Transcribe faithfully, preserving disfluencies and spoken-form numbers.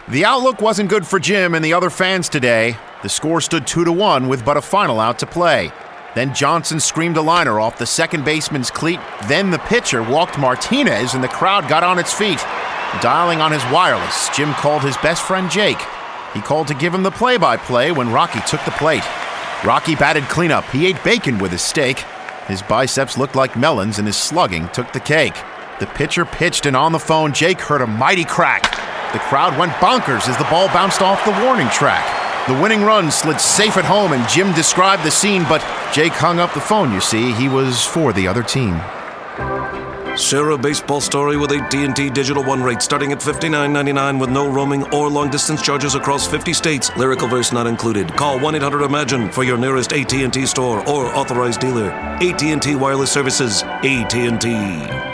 The outlook wasn't good for Jim and the other fans today. The score stood two to one with but a final out to play. Then Johnson screamed a liner off the second baseman's cleat. Then the pitcher walked Martinez and the crowd got on its feet. Dialing on his wireless, Jim called his best friend Jake. He called to give him the play-by-play when Rocky took the plate. Rocky batted cleanup. He ate bacon with his steak. His biceps looked like melons and his slugging took the cake. The pitcher pitched and on the phone, Jake heard a mighty crack. The crowd went bonkers as the ball bounced off the warning track. The winning run slid safe at home and Jim described the scene, but Jake hung up the phone, you see. He was for the other team. Share a baseball story with A T and T Digital One rate starting at fifty-nine ninety-nine with no roaming or long-distance charges across fifty states. Lyrical verse not included. Call one eight hundred imagine for your nearest A T and T store or authorized dealer. A T and T Wireless Services. A T and T.